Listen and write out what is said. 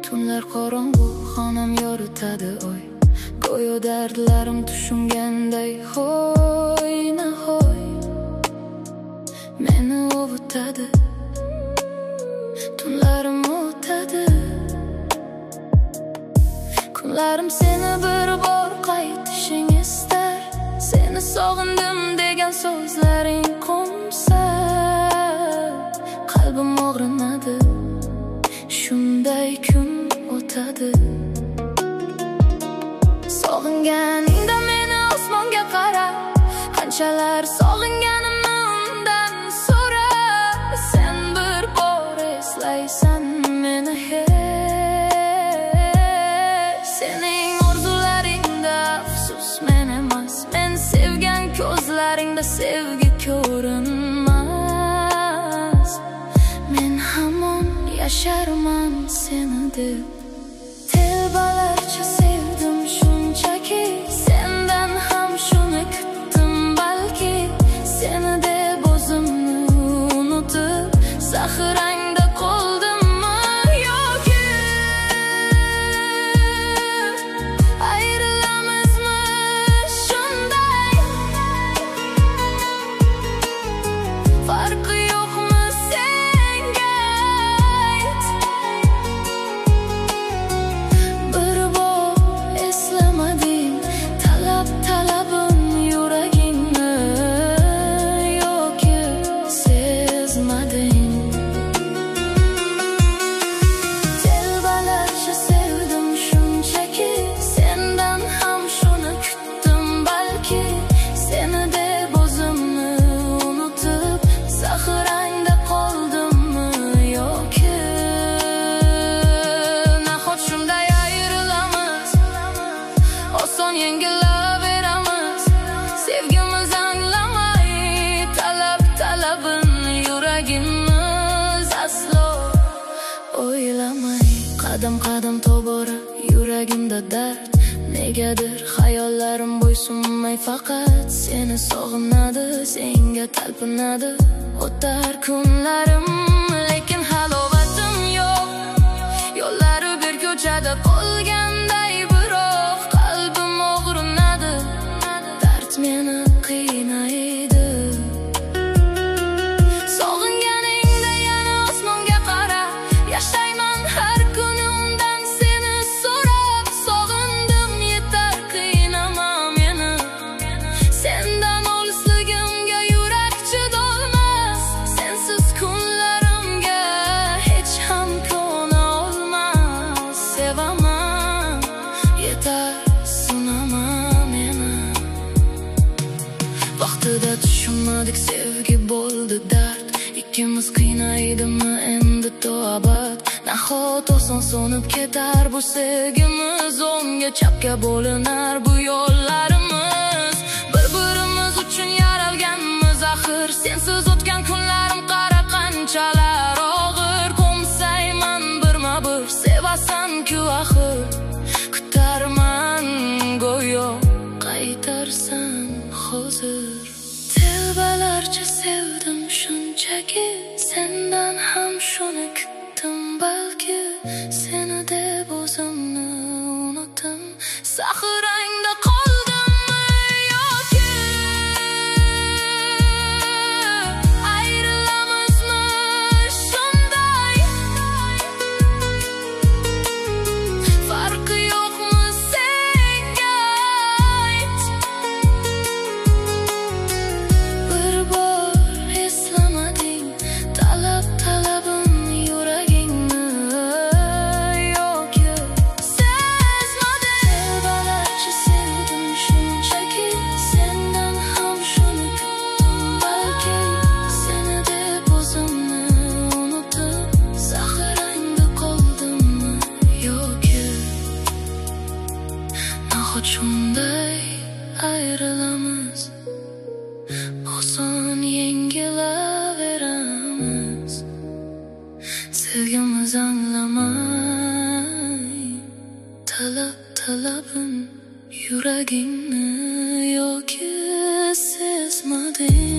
Tunlar qorong'u, xonam yoritadi oy. Go'yo dardlarim tushunganday, hoy nahoy meni ovutadi. Tunlarim o'tadi, kunlarim seni bir bor qaytishing istar. Seni sog'indim degan so'zlaring qo'msa, qalbim og'rinadi. Shunday kun o'tadi. Sog'inganingda meni osmonga qara, qanchalar sog'inganimni undan so'ra. Sen bir bor eslaysan meni hech. Sening orzularingda afsus men emas, men sevgan ko'zlaringda sevgi ko'rinmas. Men hamon yasharman seni deb. Telbalarcha sevdim shunchaki, sendan ham shuni kutdim balki. Seni deb o'zimni unutib, zaxirangda qoldimmi yoki ayrilamizmi shunday? Farqi yo'qmi senga ayt? Bir bor eslamading talabim yuragingni yoki sezmading? Telbalarcha sevdim shunchaki, sendan ham shuni kutdim balki. Seni deb o'zimni unutib, zaxirangda qoldimmi yoki nahot shunday ayrilamiz, oson yengilaveramiz. Sevgimiz anglamay talabin yuragimiz aslo o'ylamay. Qadam tobora yuragimda dard, negadir xayollarim bo'ysunmay faqat seni sog'inadi, senga talpinadi. O'tar kunlarim, lekin halovatim yo'q. Yo'llari bir ko'chada qolganday, biroq qalbim og'rinadi. Dard meni qiynaydi. Sog'inganingda yana osmonga qara, yashayman har kuni undan seni so'rab. Sog'indim yetar, qiynama meni. Sendan olisligimga yurak chidolmas. Sensiz kunlarimga hech ham ko'na olmas. Sevaman yetar, sunama meni. Vaqtida tushunmadik, sevgi bo'ldi dard. Ikkimiz qiynaydimi endi to abad? Nahot oson so'nib ketar bu sevgimiz, o'ngga chapga bo'linar bu yo'llarimiz. Bir-birimiz uchun yaralganmiz axir. Sensiz o'tgan kunlarim qara qanchalar og'ir. Qo'msayman birma-bir, sevasan-ku axir. Kutarman go'yo qaytarsan hozir. Telbalarcha sevdim shunchaki, sendan ham shuni kutdim balki. Seni deb o'zimni unutdim, zaxirangda qoldimmi yoki ayrilamizmi shunday? Farqi yo'qmi senga ayt? Bir bor eslamading talabim yuragingni yoki sezmading? Telbalarcha sevdim shunchaki, sendan ham shuni kutdim balki. Seni deb o'zimni unutib, zaxirangda qoldimmi yoki nahot shunday ayrilamiz, oson yengilaveramiz. Sevgimiz anglamay talabim yuragingni yoki sezmading?